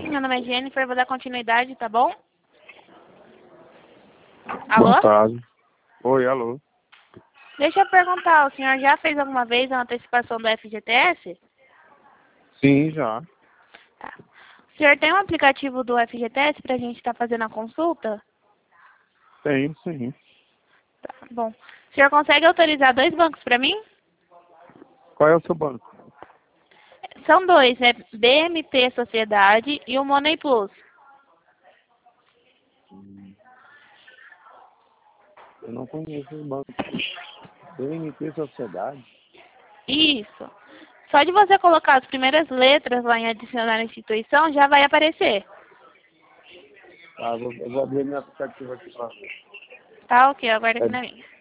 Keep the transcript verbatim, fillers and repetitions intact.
Meu nome é Jennifer, vou dar continuidade, tá bom? Alô? Boa tarde. Oi, alô. Deixa eu perguntar, o senhor já fez alguma vez a antecipação do F G T S? Sim, já. Tá. O senhor tem um aplicativo do F G T S pra gente estar fazendo a consulta? Tenho, sim. Tá, bom. O senhor consegue autorizar dois bancos pra mim? Qual é o seu banco? São dois, é B M P Sociedade e o Money Plus. Eu não conheço o banco. B M T Sociedade? Isso. Só de você colocar as primeiras letras lá em adicionar a instituição, já vai aparecer. Tá, eu vou, eu vou abrir meu aplicativo aqui pra ver. Tá, ok, aguarda aqui É, na minha.